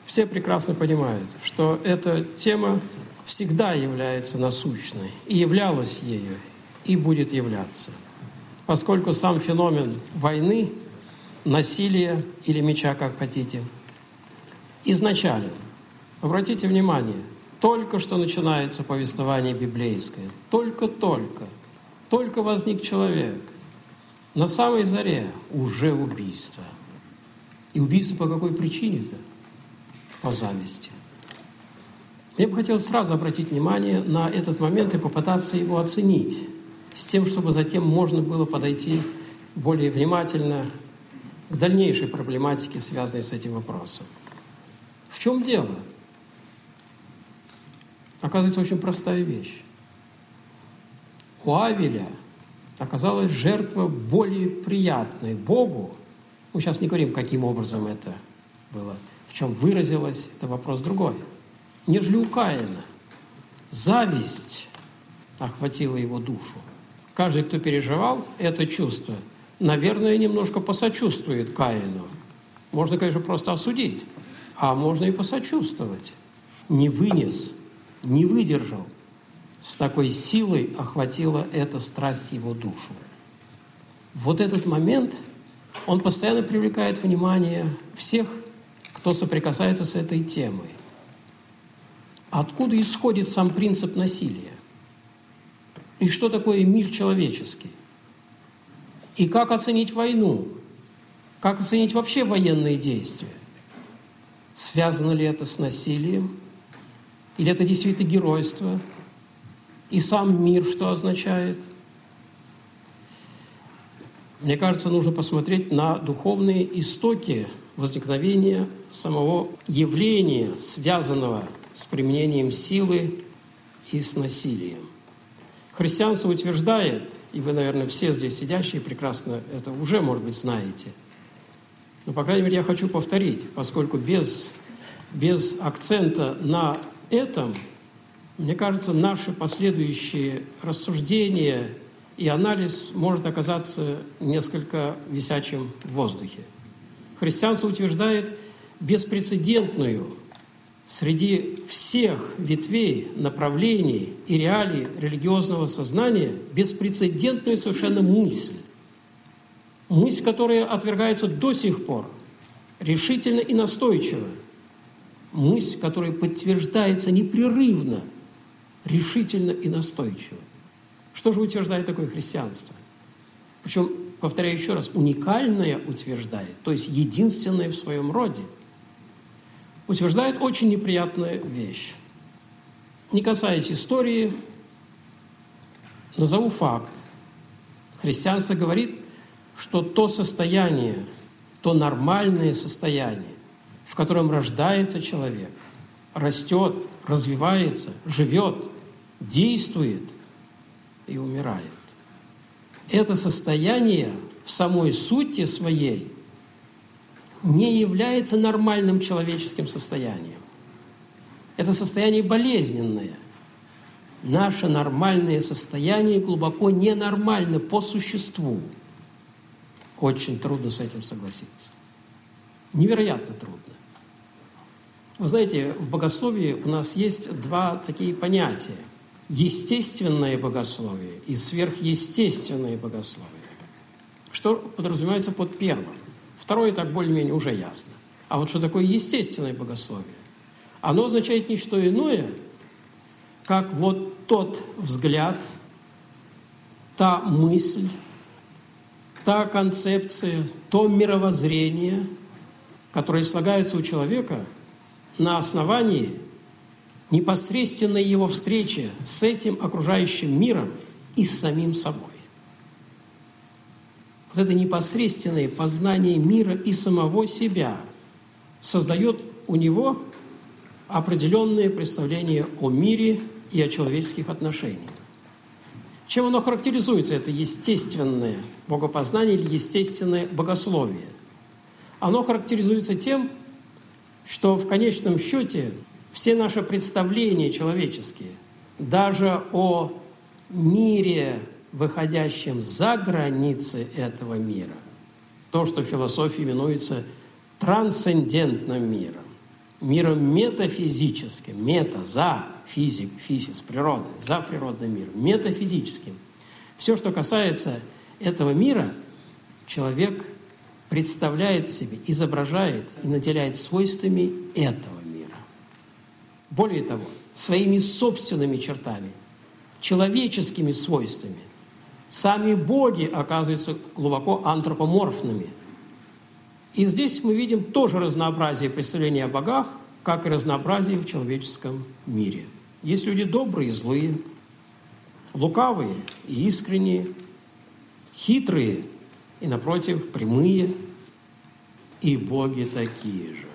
Все прекрасно понимают, что эта тема всегда является насущной, и являлась ею, и будет являться, поскольку сам феномен войны, насилия или меча, как хотите, изначален. Обратите внимание, только что начинается повествование библейское, только возник человек, на самой заре уже убийство. И убийство по какой причине-то? По зависти. Мне бы хотелось сразу обратить внимание на этот момент и попытаться его оценить, с тем, чтобы затем можно было подойти более внимательно к дальнейшей проблематике, связанной с этим вопросом. В чем дело? Оказывается, очень простая вещь. У Авеля оказалась жертва более приятной Богу. Мы сейчас не говорим, каким образом это было, в чем выразилось, это вопрос другой, нежели у Каина. Зависть охватила его душу. Каждый, кто переживал это чувство, наверное, немножко посочувствует Каину. Можно, конечно, просто осудить, а можно и посочувствовать. Не вынес, не выдержал. С такой силой охватила эта страсть его душу. Вот этот момент, он постоянно привлекает внимание всех, кто соприкасается с этой темой. Откуда исходит сам принцип насилия? И что такое мир человеческий? И как оценить войну? Как оценить вообще военные действия? Связано ли это с насилием? Или это действительно геройство? И сам мир что означает? Мне кажется, нужно посмотреть на духовные истоки возникновения самого явления, связанного с применением силы и с насилием. Христианство утверждает, и вы, наверное, все здесь сидящие прекрасно это уже, может быть, знаете, но, по крайней мере, я хочу повторить, поскольку без акцента на этом, мне кажется, наши последующие рассуждения и анализ может оказаться несколько висячим в воздухе. Христианство утверждает беспрецедентную среди всех ветвей, направлений и реалий религиозного сознания беспрецедентную совершенно мысль. Мысль, которая отвергается до сих пор решительно и настойчиво. Мысль, которая подтверждается непрерывно, решительно и настойчиво. Что же утверждает такое христианство? Причем, повторяю еще раз, уникальное утверждает, то есть единственное в своем роде. Утверждает очень неприятную вещь. Не касаясь истории, назову факт. Христианство говорит, что то состояние, то нормальное состояние, в котором рождается человек, растет, развивается, живет, действует и умирает. Это состояние в самой сути своей не является нормальным человеческим состоянием. Это состояние болезненное. Наше нормальное состояние глубоко ненормально по существу. Очень трудно с этим согласиться. Невероятно трудно. Вы знаете, в богословии у нас есть два такие понятия. Естественное богословие и сверхъестественное богословие. Что подразумевается под первым? Второе так более-менее уже ясно. А вот что такое естественное богословие? Оно означает не что иное, как вот тот взгляд, та мысль, та концепция, то мировоззрение, которое слагается у человека на основании непосредственной его встречи с этим окружающим миром и с самим собой. Вот это непосредственное познание мира и самого себя создает у него определенные представления о мире и о человеческих отношениях. Чем оно характеризуется, это естественное богопознание или естественное богословие? Оно характеризуется тем, что в конечном счете все наши представления человеческие, даже о мире, выходящем за границы этого мира, то, что в философии именуется трансцендентным миром, миром метафизическим, мета, за физис, природы, за природным миром, метафизическим. Все, что касается этого мира, человек представляет себе, изображает и наделяет свойствами этого мира. Более того, своими собственными чертами, человеческими свойствами. Сами боги оказываются глубоко антропоморфными. И здесь мы видим тоже разнообразие представления о богах, как и разнообразие в человеческом мире. Есть люди добрые и злые, лукавые и искренние, хитрые и, напротив, прямые, и боги такие же.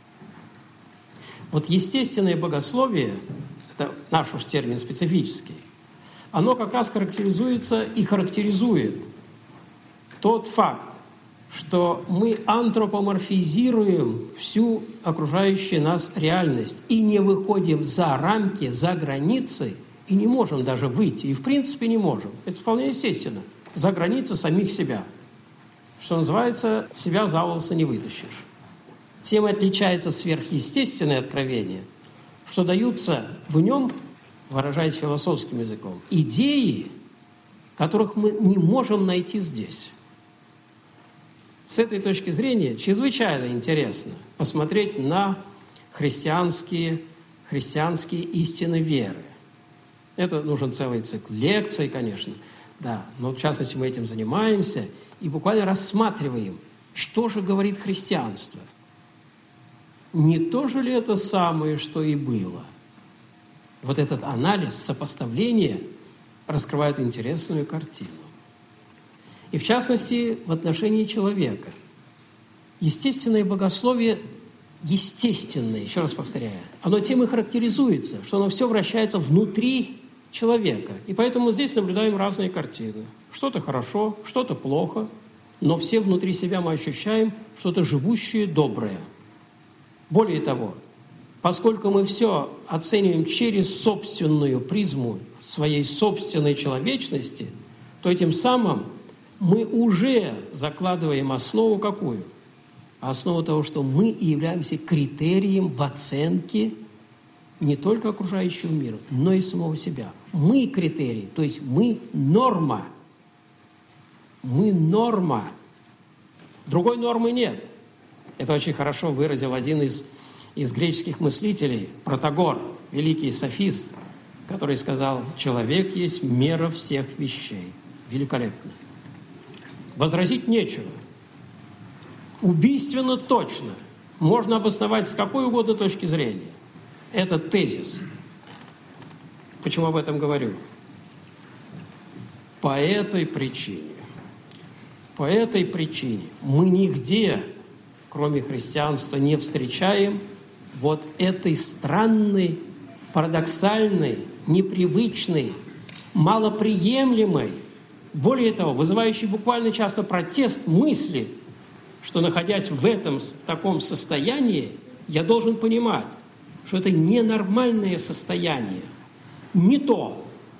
Вот естественное богословие, это наш уж термин специфический, оно как раз характеризуется и характеризует тот факт, что мы антропоморфизируем всю окружающую нас реальность и не выходим за рамки, за границы, и не можем даже выйти, и в принципе не можем. Это вполне естественно. За границы самих себя. Что называется, себя за волосы не вытащишь. Тем и отличается сверхъестественное откровение, что даются в нем, выражаясь философским языком, идеи, которых мы не можем найти здесь. С этой точки зрения чрезвычайно интересно посмотреть на христианские истины веры. Это нужен целый цикл лекций, конечно, да, но в частности мы этим занимаемся и буквально рассматриваем, что же говорит христианство. Не то же ли это самое, что и было? Вот этот анализ, сопоставление раскрывает интересную картину. И в частности, в отношении человека. Естественное богословие, естественное, еще раз повторяю, оно тем и характеризуется, что оно все вращается внутри человека. И поэтому здесь наблюдаем разные картины. Что-то хорошо, что-то плохо, но все внутри себя мы ощущаем что-то живущее, доброе. Более того, поскольку мы все оцениваем через собственную призму своей собственной человечности, то этим самым мы уже закладываем основу какую? Основу того, что мы и являемся критерием в оценке не только окружающего мира, но и самого себя. Мы критерий, то есть мы норма. Мы норма. Другой нормы нет. Это очень хорошо выразил один из греческих мыслителей, Протагор, великий софист, который сказал: «Человек есть мера всех вещей». Великолепно. Возразить нечего. Убийственно точно. Можно обосновать с какой угодно точки зрения. Это тезис. Почему об этом говорю? По этой причине мы нигде, кроме христианства, не встречаем вот этой странной, парадоксальной, непривычной, малоприемлемой, более того, вызывающей буквально часто протест мысли, что, находясь в этом таком состоянии, я должен понимать, что это ненормальное состояние, не то.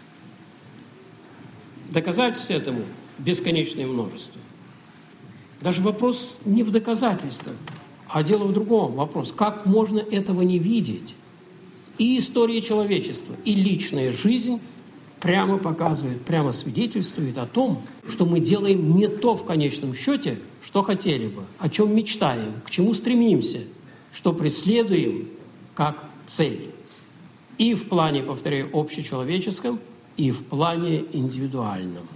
Доказательств этому бесконечное множество. Даже вопрос не в доказательствах, а дело в другом. Вопрос, как можно этого не видеть? И история человечества, и личная жизнь прямо показывает, прямо свидетельствует о том, что мы делаем не то в конечном счете, что хотели бы, о чем мечтаем, к чему стремимся, что преследуем как цель. И в плане, повторяю, общечеловеческом, и в плане индивидуальном.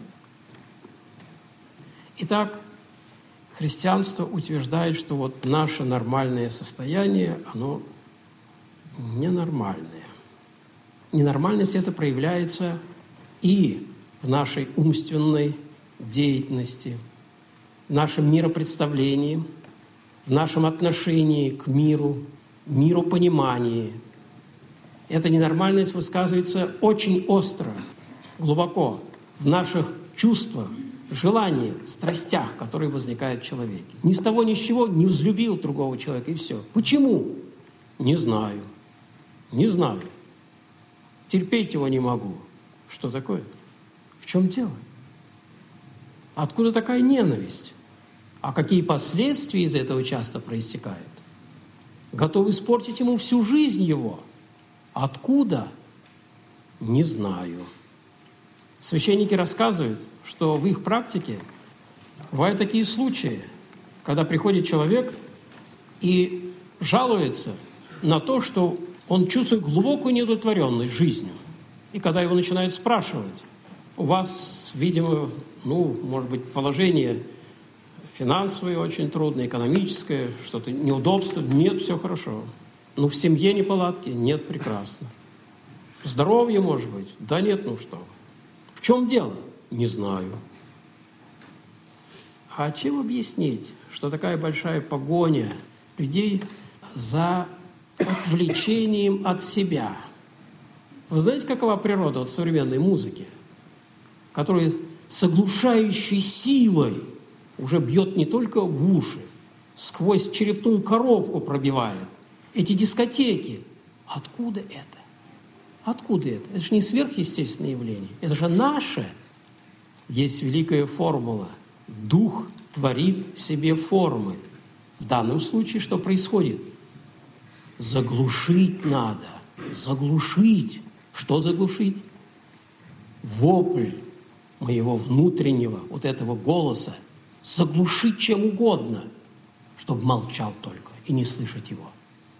Итак, христианство утверждает, что вот наше нормальное состояние, оно ненормальное. Ненормальность это проявляется и в нашей умственной деятельности, в нашем миропредставлении, в нашем отношении к миру, миропонимании. Эта ненормальность высказывается очень остро, глубоко в наших чувствах, желаниях, страстях, которые возникают в человеке. Ни с того ни с чего не взлюбил другого человека, и все. Почему? Не знаю. Не знаю. Терпеть его не могу. Что такое? В чем дело? Откуда такая ненависть? А какие последствия из этого часто проистекают? готов испортить ему всю жизнь его. Откуда? Не знаю. Священники рассказывают, что в их практике бывают такие случаи, когда приходит человек и жалуется на то, что он чувствует глубокую неудовлетворенность жизнью. И когда его начинают спрашивать, у вас, видимо, может быть, положение финансовое очень трудное, экономическое, что-то неудобство. Нет, все хорошо. В семье неполадки? Нет, прекрасно. Здоровье, может быть? Да нет, что. В чем дело? Не знаю. А чем объяснить, что такая большая погоня людей за отвлечением от себя? Вы знаете, какова природа современной музыки, которая с оглушающей силой уже бьет не только в уши, сквозь черепную коробку пробивает. Эти дискотеки. Откуда это? Откуда это? Это же не сверхъестественное явление. Это же наше. Есть великая формула. Дух творит себе формы. В данном случае что происходит? Заглушить надо. Заглушить. Что заглушить? Вопль моего внутреннего вот этого голоса. Заглушить чем угодно, чтобы молчал только и не слышать его.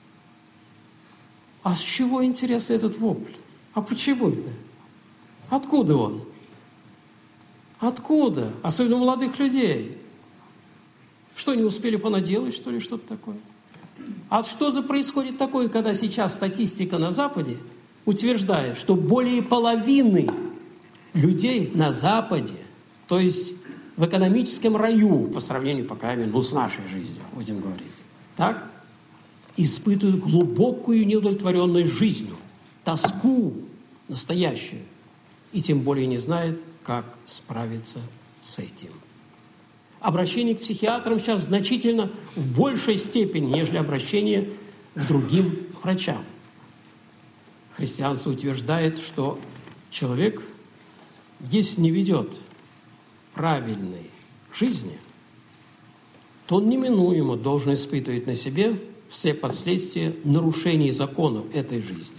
А с чего, интересно, этот вопль? А почему это? Откуда он? Откуда? Особенно у молодых людей. Что, не успели понаделать, что ли, что-то такое? А что за происходит такое, когда сейчас статистика на Западе утверждает, что более половины людей на Западе, то есть в экономическом раю, по сравнению, по крайней мере, с нашей жизнью, будем говорить, так, испытывают глубокую неудовлетворенность жизнью, тоску настоящую, и тем более не знают, как справиться с этим. Обращение к психиатрам сейчас значительно в большей степени, нежели обращение к другим врачам. Христианство утверждает, что человек, если не ведет правильной жизни, то он неминуемо должен испытывать на себе все последствия нарушений законов этой жизни.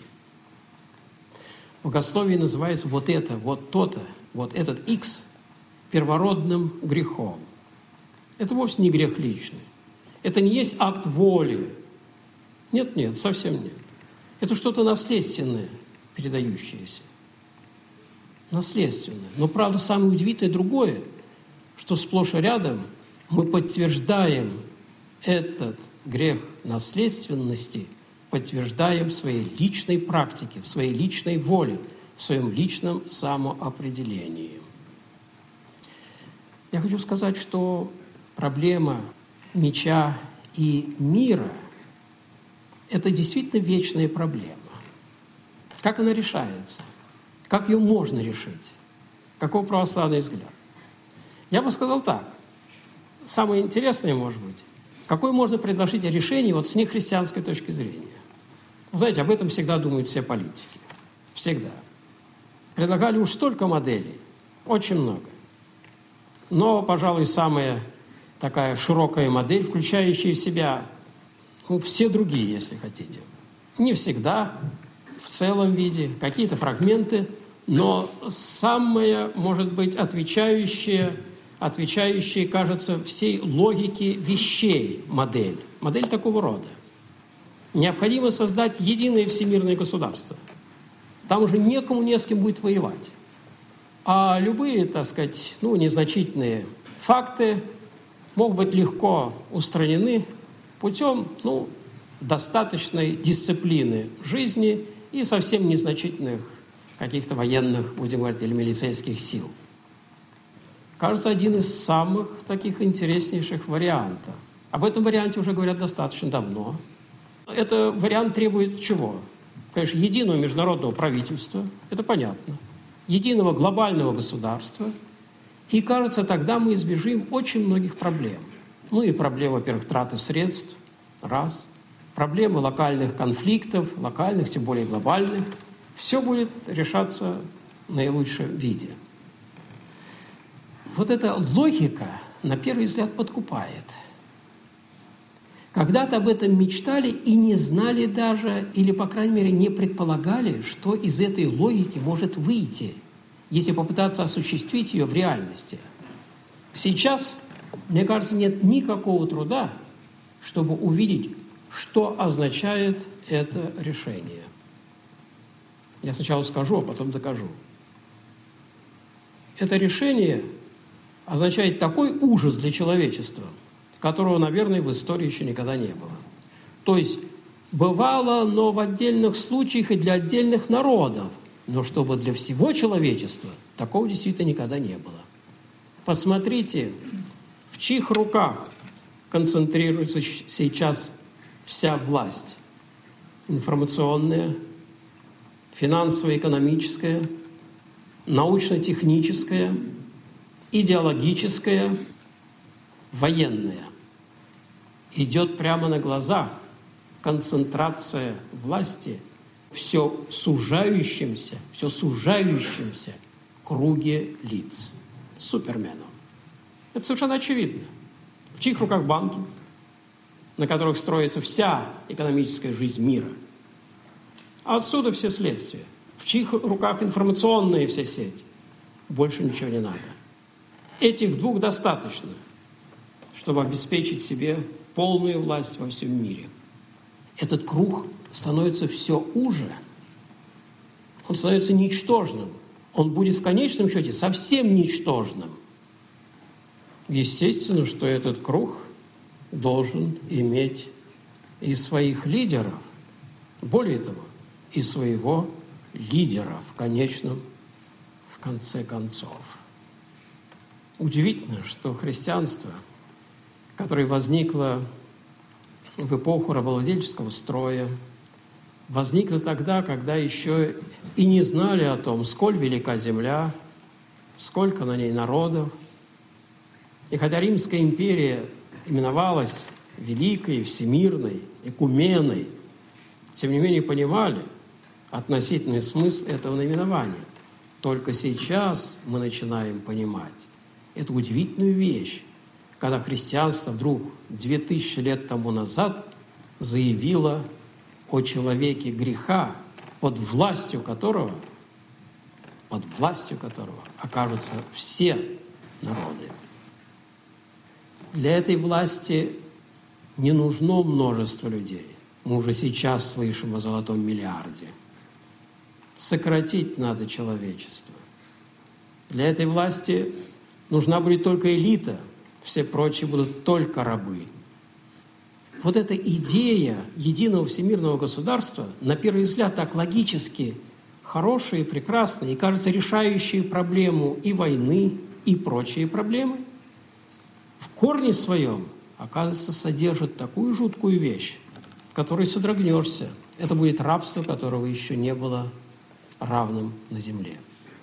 В богословии называется вот это, вот то-то, вот этот X первородным грехом. Это вовсе не грех личный. Это не есть акт воли. Нет, совсем нет. Это что-то наследственное, передающееся. Наследственное. Но, правда, самое удивительное другое, что сплошь и рядом мы подтверждаем этот грех наследственности, подтверждаем в своей личной практике, в своей личной воле, в своем личном самоопределении. Я хочу сказать, что проблема меча и мира – это действительно вечная проблема. Как она решается? Как ее можно решить? Каков православный взгляд? Я бы сказал так. Самое интересное, может быть, какое можно предложить решение вот с нехристианской точки зрения. Вы знаете, об этом всегда думают все политики. Всегда. Предлагали уж столько моделей, очень много. Но, пожалуй, самая такая широкая модель, включающая в себя все другие, если хотите. Не всегда, в целом виде, какие-то фрагменты, но самая, может быть, отвечающая, кажется, всей логике вещей модель. Модель такого рода. Необходимо создать единое всемирное государство. Там уже не с кем будет воевать. А любые, так сказать, незначительные факты могут быть легко устранены путем, достаточной дисциплины жизни и совсем незначительных каких-то военных, будем говорить, или милицейских сил. Кажется, один из самых таких интереснейших вариантов. Об этом варианте уже говорят достаточно давно. Этот вариант требует чего? Конечно, единого международного правительства, это понятно, единого глобального государства, и, кажется, тогда мы избежим очень многих проблем. И проблема, во-первых, траты средств, раз, проблемы локальных конфликтов, локальных, тем более глобальных, все будет решаться в наилучшем виде. Вот эта логика, на первый взгляд, подкупает. когда-то об этом мечтали и не знали даже, или, по крайней мере, не предполагали, что из этой логики может выйти, если попытаться осуществить ее в реальности. Сейчас, мне кажется, нет никакого труда, чтобы увидеть, что означает это решение. Я сначала скажу, а потом докажу. Это решение означает такой ужас для человечества, которого, наверное, в истории еще никогда не было. То есть бывало, но в отдельных случаях и для отдельных народов, но чтобы для всего человечества такого действительно никогда не было. Посмотрите, в чьих руках концентрируется сейчас вся власть. Информационная, финансово-экономическая, научно-техническая, идеологическая, военная. Идет прямо на глазах концентрация власти в все сужающемся круге лиц. Суперменов. Это совершенно очевидно. В чьих руках банки, на которых строится вся экономическая жизнь мира? А отсюда все следствия. В чьих руках информационная вся сеть? Больше ничего не надо. Этих двух достаточно, чтобы обеспечить себе полную власть во всем мире. Этот круг становится все уже. Он становится ничтожным. Он будет в конечном счете совсем ничтожным. Естественно, что этот круг должен иметь и своих лидеров, более того, и своего лидера в конце концов. Удивительно, что христианство, которое возникло в эпоху рабовладельческого строя, возникло тогда, когда еще и не знали о том, сколь велика земля, сколько на ней народов. И хотя Римская империя именовалась великой, всемирной, экуменой, тем не менее понимали относительный смысл этого наименования. Только сейчас мы начинаем понимать эту удивительную вещь, когда христианство вдруг 2000 лет тому назад заявило о человеке греха, под властью которого окажутся все народы. Для этой власти не нужно множество людей. Мы уже сейчас слышим о золотом миллиарде. Сократить надо человечество. Для этой власти нужна будет только элита, все прочие будут только рабы. Вот эта идея единого всемирного государства, на первый взгляд, так логически хорошая и прекрасная, и, кажется, решающая проблему и войны, и прочие проблемы, в корне своем, оказывается, содержит такую жуткую вещь, в которой содрогнешься. Это будет рабство, которого еще не было равным на земле.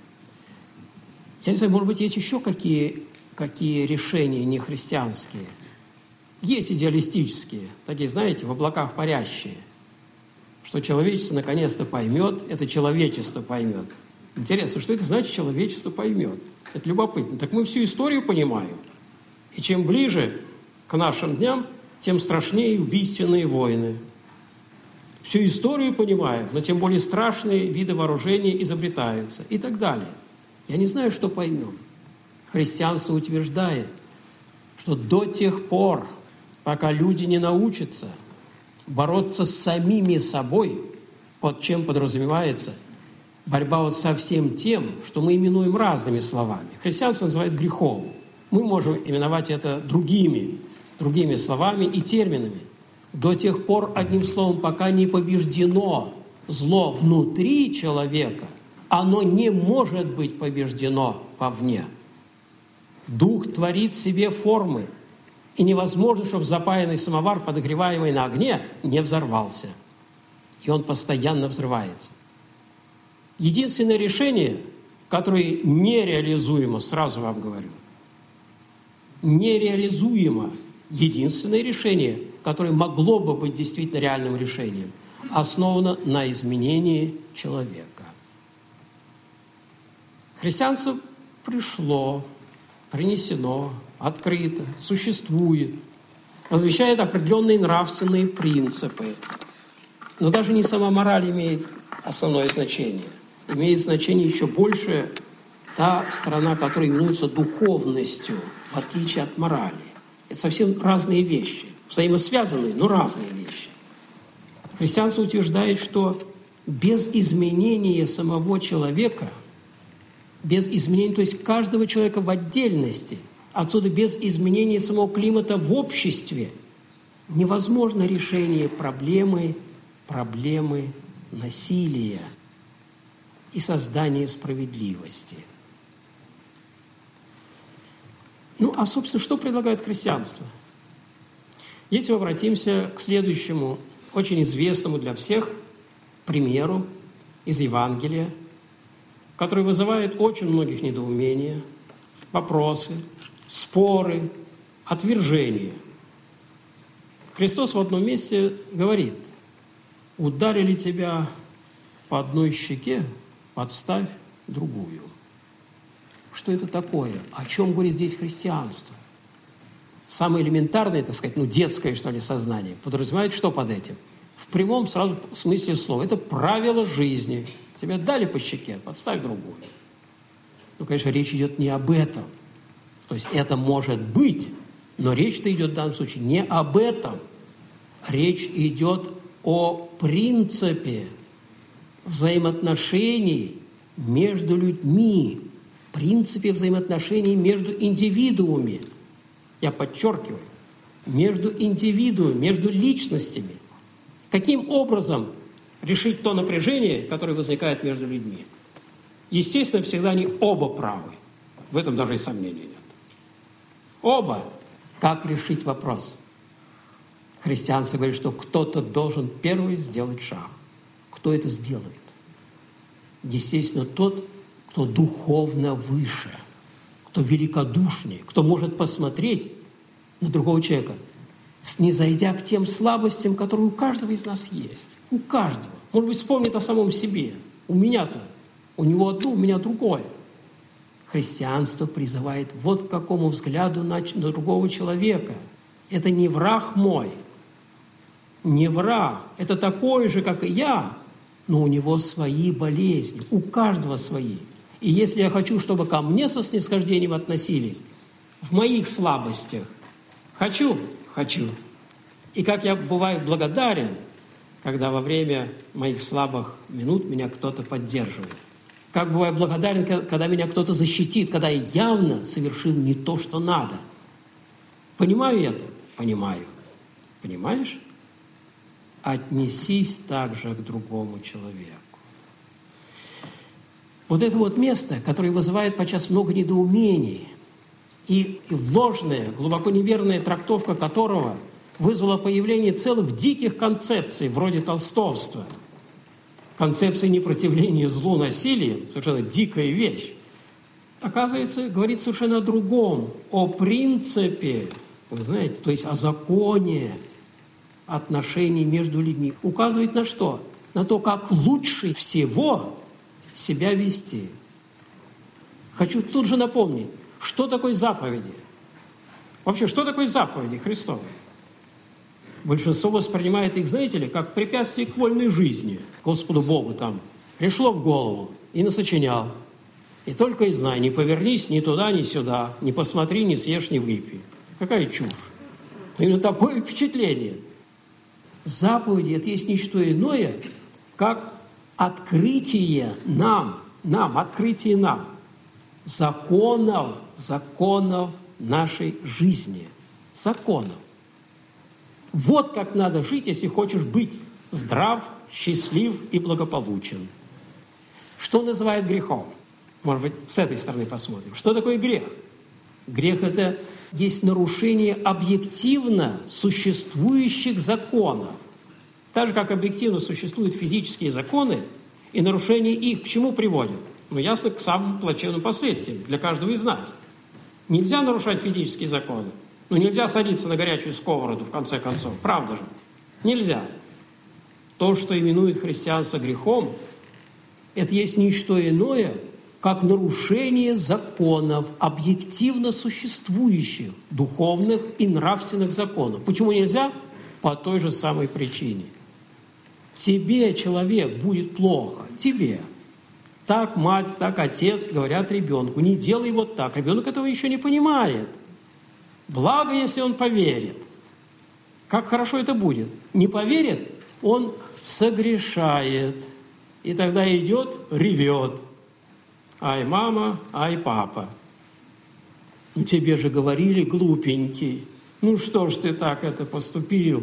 Я не знаю, может быть, есть еще какие решения нехристианские. Есть идеалистические, такие, знаете, в облаках парящие, что человечество наконец-то поймет, это человечество поймет. Интересно, что это значит человечество поймет? Это любопытно. Так мы всю историю понимаем. И чем ближе к нашим дням, тем страшнее и убийственные войны. Всю историю понимаем, но тем более страшные виды вооружений изобретаются и так далее. Я не знаю, что поймем. Христианство утверждает, что до тех пор, пока люди не научатся бороться с самими собой, под чем подразумевается борьба вот со всем тем, что мы именуем разными словами. Христианство называет грехом. Мы можем именовать это другими словами и терминами. До тех пор, одним словом, пока не побеждено зло внутри человека, оно не может быть побеждено вовне. Дух творит себе формы, и невозможно, чтобы запаянный самовар, подогреваемый на огне, не взорвался. И он постоянно взрывается. Единственное решение, которое нереализуемо, сразу вам говорю, нереализуемо, единственное решение, которое могло бы быть действительно реальным решением, основано на изменении человека. Христианство пришло, принесено, открыто, существует. возвещает определенные нравственные принципы. Но даже не сама мораль имеет основное значение. Имеет значение еще больше та сторона, которая именуется духовностью, в отличие от морали. Это совсем разные вещи, взаимосвязанные, но разные вещи. Христианство утверждает, что без изменения самого человека, без изменения, то есть каждого человека в отдельности, отсюда без изменения самого климата в обществе, невозможно решение проблемы насилия и создания справедливости. А, собственно, что предлагает христианство? Если мы обратимся к следующему, очень известному для всех примеру из Евангелия, который вызывает очень многих недоумения, вопросы, споры, отвержения. Христос в одном месте говорит: «Ударили тебя по одной щеке, подставь другую». Что это такое? О чем говорит здесь христианство? Самое элементарное, так сказать, детское, что ли, сознание подразумевает что под этим? В прямом сразу смысле слова. Это правило жизни. Тебе дали по щеке, подставь другую. Конечно, речь идет не об этом. То есть это может быть, но речь-то идет в данном случае не об этом. Речь идет о принципе взаимоотношений между людьми, принципе взаимоотношений между индивидуумами. Я подчеркиваю, между индивидуумами, между личностями. Каким образом решить то напряжение, которое возникает между людьми? Естественно, всегда они оба правы. В этом даже и сомнений нет. Оба. Как решить вопрос? Христианство говорит, что кто-то должен первый сделать шаг. Кто это сделает? Естественно, тот, кто духовно выше, кто великодушнее, кто может посмотреть на другого человека, снизойдя к тем слабостям, которые у каждого из нас есть. У каждого. Может быть, вспомнит о самом себе. У меня-то. У него одно, у меня другое. Христианство призывает вот к какому взгляду на другого человека. Это не враг мой. Не враг. Это такой же, как и я, но у него свои болезни. У каждого свои. И если я хочу, чтобы ко мне со снисхождением относились, в моих слабостях, хочу. И как я бываю благодарен, когда во время моих слабых минут меня кто-то поддерживает. Как бываю благодарен, когда меня кто-то защитит, когда я явно совершил не то, что надо. Понимаю это? Понимаю. Понимаешь? Отнесись также к другому человеку. Вот это вот место, которое вызывает подчас много недоумений, и ложная, глубоко неверная трактовка которого вызвала появление целых диких концепций, вроде толстовства. Концепция непротивления злу насилием, совершенно дикая вещь, оказывается, говорит совершенно о другом, о принципе, вы знаете, то есть о законе отношений между людьми. Указывает на что? На то, как лучше всего себя вести. Хочу тут же напомнить, что такое заповеди? Вообще, что такое заповеди Христовы? Большинство воспринимает их, знаете ли, как препятствие к вольной жизни. Господу Богу там пришло в голову и насочинял. И только и знай, не повернись ни туда, ни сюда, не посмотри, не съешь, не выпей. Какая чушь. Именно такое впечатление. Заповеди – это есть ничто иное, как открытие нам, законов нашей жизни. Законов. Вот как надо жить, если хочешь быть здрав, счастлив и благополучен. Что называют грехом? Может быть, с этой стороны посмотрим. Что такое грех? Грех – это есть нарушение объективно существующих законов. Так же, как объективно существуют физические законы, и нарушение их к чему приводит? Ясно, к самым плачевным последствиям для каждого из нас. Нельзя нарушать физические законы. Нельзя садиться на горячую сковороду, в конце концов. Правда же? Нельзя. То, что именует христианство грехом, это есть ничто иное, как нарушение законов, объективно существующих духовных и нравственных законов. Почему нельзя? По той же самой причине. Тебе, человек, будет плохо. Тебе. Так мать, так отец говорят ребенку. Не делай вот так. Ребенок этого еще не понимает. Благо, если он поверит. Как хорошо это будет. Не поверит, он согрешает. И тогда идет, ревет. Ай, мама, ай, папа. Ну, тебе же говорили, глупенький. Ну, что ж ты так это поступил?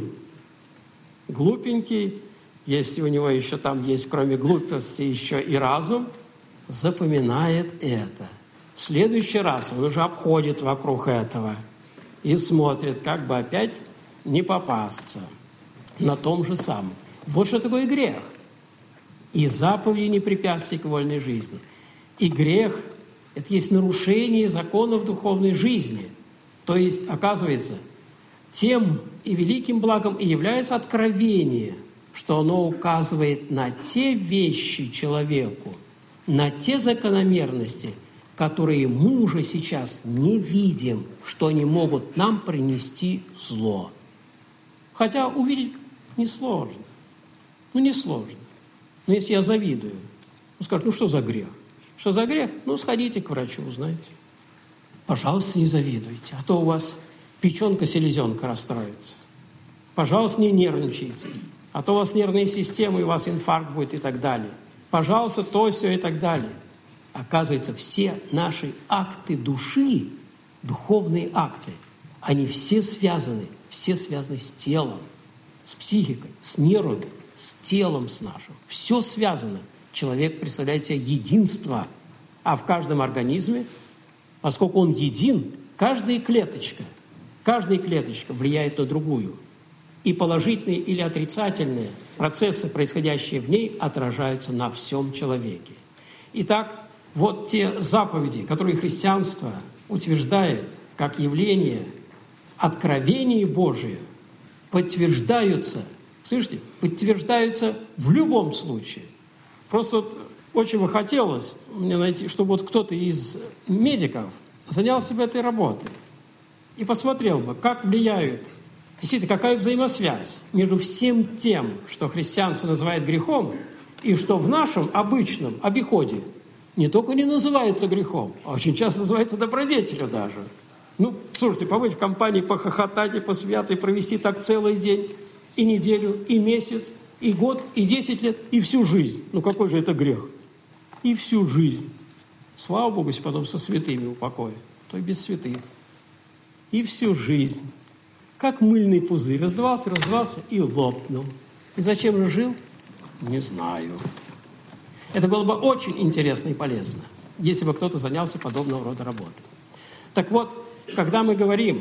Глупенький, если у него еще там есть, кроме глупости, еще и разум, запоминает это. В следующий раз он уже обходит вокруг этого и смотрит, как бы опять не попасться на том же самом. Вот что такое грех. И заповеди не препятствия к вольной жизни. И грех – это есть нарушение законов духовной жизни. То есть, оказывается, тем и великим благом и является откровение, что оно указывает на те вещи человеку, на те закономерности, которые мы уже сейчас не видим, что они могут нам принести зло. Хотя увидеть несложно. Ну, несложно. Но если я завидую, он скажет, ну что за грех? Что за грех? Ну, сходите к врачу, узнаете. Пожалуйста, не завидуйте, а то у вас печенка-селезенка расстроится. Пожалуйста, не нервничайте, а то у вас нервная система, и у вас инфаркт будет и так далее. Пожалуйста, то, все и так далее. Оказывается, все наши акты души, духовные акты, они все связаны с телом, с психикой, с нервами, с телом с нашим. Все связано. Человек представляет себе единство, а в каждом организме, поскольку он един, каждая клеточка влияет на другую. И положительные или отрицательные процессы, происходящие в ней, отражаются на всем человеке. Итак, вот те заповеди, которые христианство утверждает как явление откровения Божия, подтверждаются, слышите, подтверждаются в любом случае. Просто вот очень бы хотелось мне найти, чтобы вот кто-то из медиков занялся бы этой работой и посмотрел бы, как влияют, действительно, какая взаимосвязь между всем тем, что христианство называет грехом, и что в нашем обычном обиходе не только не называется грехом, а очень часто называется добродетелью даже. Ну, слушайте, побыть в компании, похохотать и посмеяться, и провести так целый день, и неделю, и месяц, и год, и 10 лет, и всю жизнь. Ну, какой же это грех? И всю жизнь. Слава Богу, если потом со святыми упокоит, то и без святых. И всю жизнь. Как мыльный пузырь. Раздавался и лопнул. И зачем же жил? Не знаю. Это было бы очень интересно и полезно, если бы кто-то занялся подобного рода работой. Так вот, когда мы говорим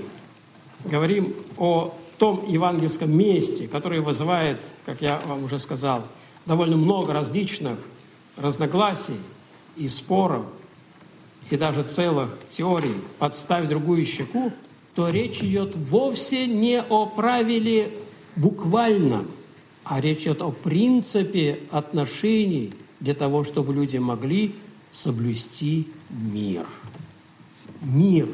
о том евангельском месте, которое вызывает, как я вам уже сказал, довольно много различных разногласий и споров, и даже целых теорий «подставь другую щеку», то речь идет вовсе не о правиле буквальном, а речь идет о принципе отношений для того, чтобы люди могли соблюсти мир. Мир.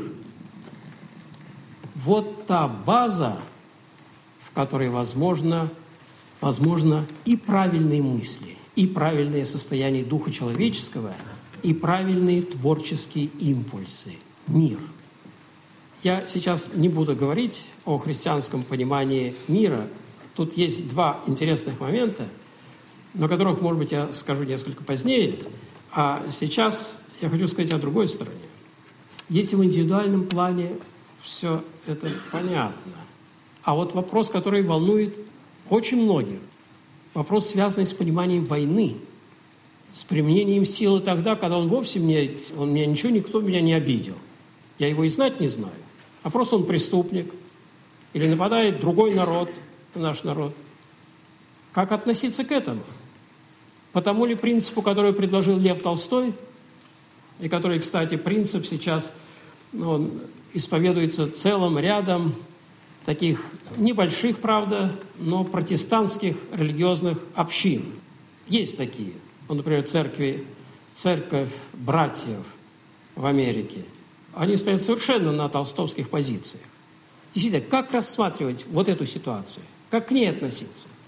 Вот та база, в которой возможно и правильные мысли, и правильное состояние духа человеческого, и правильные творческие импульсы. Мир. Я сейчас не буду говорить о христианском понимании мира. Тут есть два интересных момента, о которых, может быть, я скажу несколько позднее. А сейчас я хочу сказать о другой стороне. Если в индивидуальном плане все это понятно, а вот вопрос, который волнует очень многих, вопрос, связанный с пониманием войны, с применением силы тогда, когда никто меня не обидел. Я его и знать не знаю. А просто он преступник или нападает другой народ, наш народ. Как относиться к этому? По тому ли принципу, который предложил Лев Толстой, и который, кстати, принцип сейчас он исповедуется целым рядом таких небольших, правда, но протестантских религиозных общин. Есть такие. Например, церкви церковь братьев в Америке, они стоят совершенно на толстовских позициях. Действительно, как рассматривать вот эту ситуацию? Как к ней относиться?